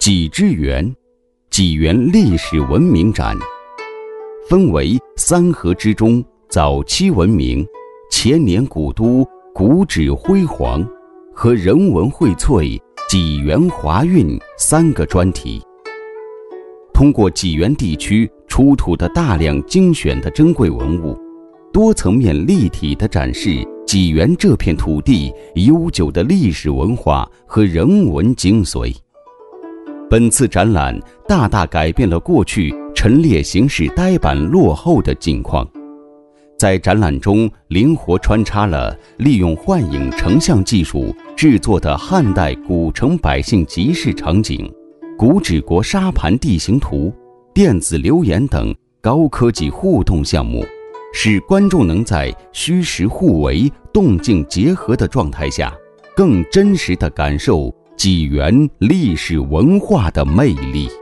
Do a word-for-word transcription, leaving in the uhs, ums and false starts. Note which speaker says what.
Speaker 1: 己之园，纪元历史文明展，分为三河之中早期文明、千年古都古址辉煌和人文荟萃济源华韵三个专题。通过济源地区出土的大量精选的珍贵文物，多层面立体地展示济源这片土地悠久的历史文化和人文精髓。本次展览大大改变了过去陈列形式呆板落后的境况，在展览中灵活穿插了利用幻影成像技术制作的汉代古城百姓集市场景、古址国沙盘地形图、电子留言等高科技互动项目，使观众能在虚实互为、动静结合的状态下，更真实地感受济源历史文化的魅力。